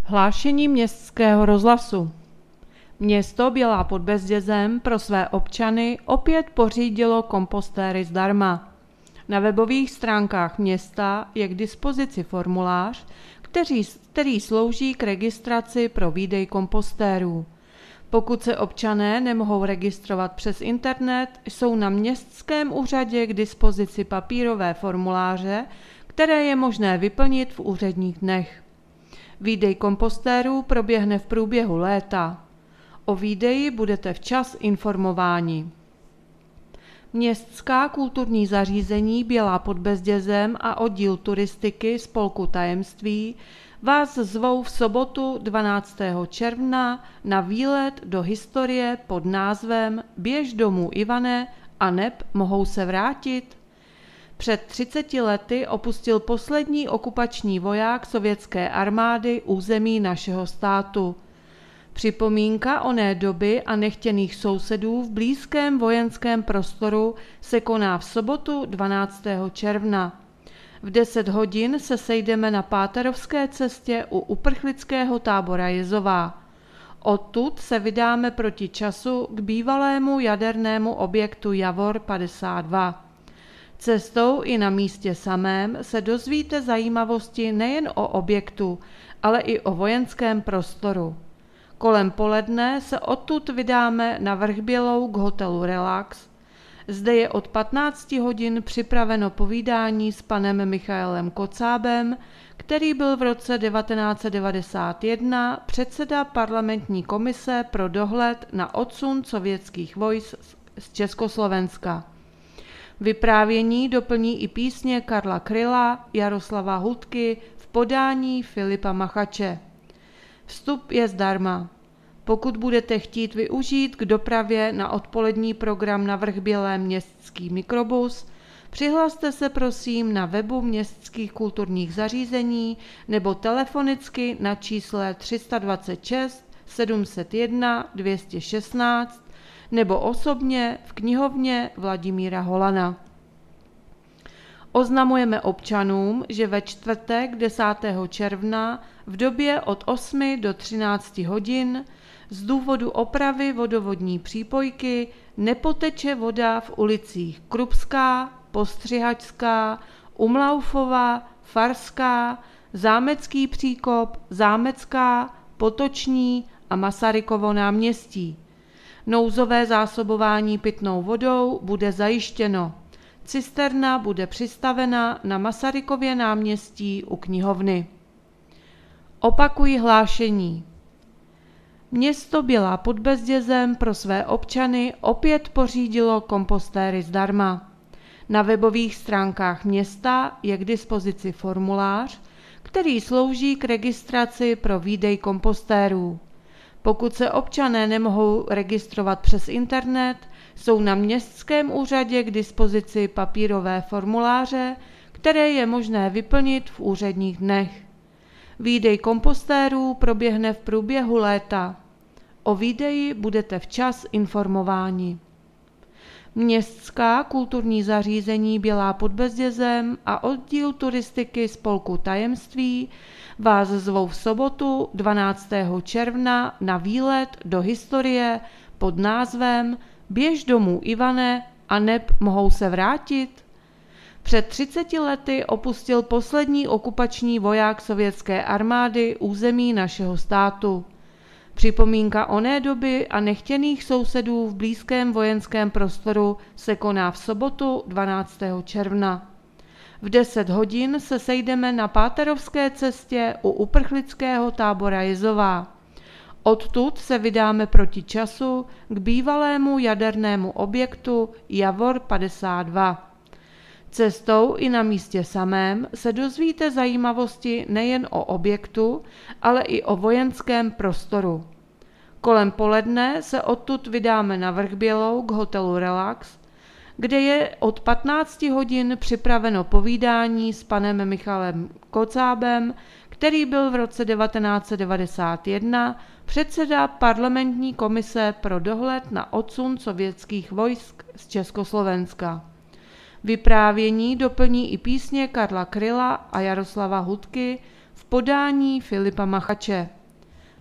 Hlášení městského rozhlasu. Město Bělá pod Bezdězem pro své občany opět pořídilo kompostéry zdarma. Na webových stránkách města je k dispozici formulář, který slouží k registraci pro výdej kompostérů. Pokud se občané nemohou registrovat přes internet, jsou na městském úřadě k dispozici papírové formuláře, které je možné vyplnit v úředních dnech. Výdej kompostérů proběhne v průběhu léta. O výdeji budete včas informováni. Městská kulturní zařízení Bělá pod Bezdězem a oddíl turistiky Spolku Tajemství vás zvou v sobotu 12. června na výlet do historie pod názvem Běž domů, Ivane, aneb mohou se vrátit. Před 30 lety opustil poslední okupační voják sovětské armády území našeho státu. Připomínka oné doby a nechtěných sousedů v blízkém vojenském prostoru se koná v sobotu 12. června. V 10 hodin se sejdeme na Páterovské cestě u uprchlického tábora Jezová. Odtud se vydáme proti času k bývalému jadernému objektu Javor 52. Cestou i na místě samém se dozvíte zajímavosti nejen o objektu, ale i o vojenském prostoru. Kolem poledne se odtud vydáme na Vrchbělou k hotelu Relax. Zde je od 15 hodin připraveno povídání s panem Michaelem Kocábem, který byl v roce 1991 předseda parlamentní komise pro dohled na odsun sovětských vojsk z Československa. Vyprávění doplní i písně Karla Kryla, Jaroslava Hudky v podání Filipa Machače. Vstup je zdarma. Pokud budete chtít využít k dopravě na odpolední program na Vrchbělé městský mikrobus, přihlaste se prosím na webu městských kulturních zařízení nebo telefonicky na čísle 326 701 216 nebo osobně v knihovně Vladimíra Holana. Oznamujeme občanům, že ve čtvrtek 10. června v době od 8 do 13 hodin z důvodu opravy vodovodní přípojky nepoteče voda v ulicích Krupská, Postřihačská, Umlaufova, Farská, Zámecký příkop, Zámecká, Potoční a Masarykovo náměstí. Nouzové zásobování pitnou vodou bude zajištěno. Cisterna bude přistavena na Masarykově náměstí u knihovny. Opakuji hlášení. Město Bělá pod Bezdězem pro své občany opět pořídilo kompostéry zdarma. Na webových stránkách města je k dispozici formulář, který slouží k registraci pro výdej kompostérů. Pokud se občané nemohou registrovat přes internet, jsou na městském úřadě k dispozici papírové formuláře, které je možné vyplnit v úředních dnech. Výdej kompostérů proběhne v průběhu léta. O výdeji budete včas informováni. Městská kulturní zařízení Bělá pod Bezdězem a oddíl turistiky Spolku Tajemství vás zvou v sobotu 12. června na výlet do historie pod názvem Běž domů, Ivane, aneb mohou se vrátit. Před 30 lety opustil poslední okupační voják sovětské armády území našeho státu. Připomínka oné doby a nechtěných sousedů v blízkém vojenském prostoru se koná v sobotu 12. června. V 10 hodin se sejdeme na Páterovské cestě u uprchlického tábora Jezová. Odtud se vydáme proti času k bývalému jadernému objektu Javor 52. Cestou i na místě samém se dozvíte zajímavosti nejen o objektu, ale i o vojenském prostoru. Kolem poledne se odtud vydáme na Vrchbělou k hotelu Relax, kde je od 15 hodin připraveno povídání s panem Michalem Kocábem, který byl v roce 1991 předseda parlamentní komise pro dohled na odsun sovětských vojsk z Československa. Vyprávění doplní i písně Karla Kryla a Jaroslava Hudky v podání Filipa Machače.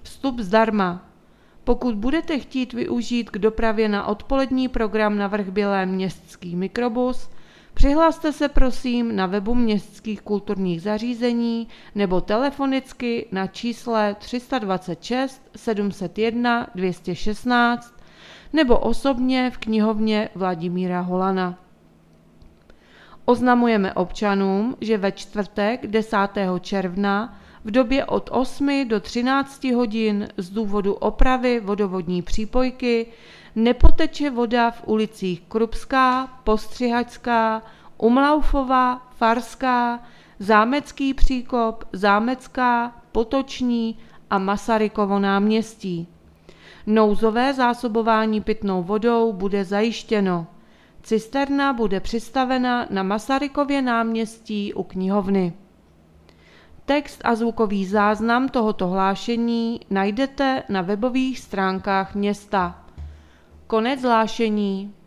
Vstup zdarma. Pokud budete chtít využít k dopravě na odpolední program na Vrch Bělé městský mikrobus, přihlaste se prosím na webu městských kulturních zařízení nebo telefonicky na čísle 326 701 216 nebo osobně v knihovně Vladimíra Holana. Oznamujeme občanům, že ve čtvrtek 10. června v době od 8 do 13 hodin z důvodu opravy vodovodní přípojky nepoteče voda v ulicích Krupská, Postřihačská, Umlaufova, Farská, Zámecký příkop, Zámecká, Potoční a Masarykovo náměstí. Nouzové zásobování pitnou vodou bude zajištěno. Cisterna bude přistavena na Masarykově náměstí u knihovny. Text a zvukový záznam tohoto hlášení najdete na webových stránkách města. Konec hlášení.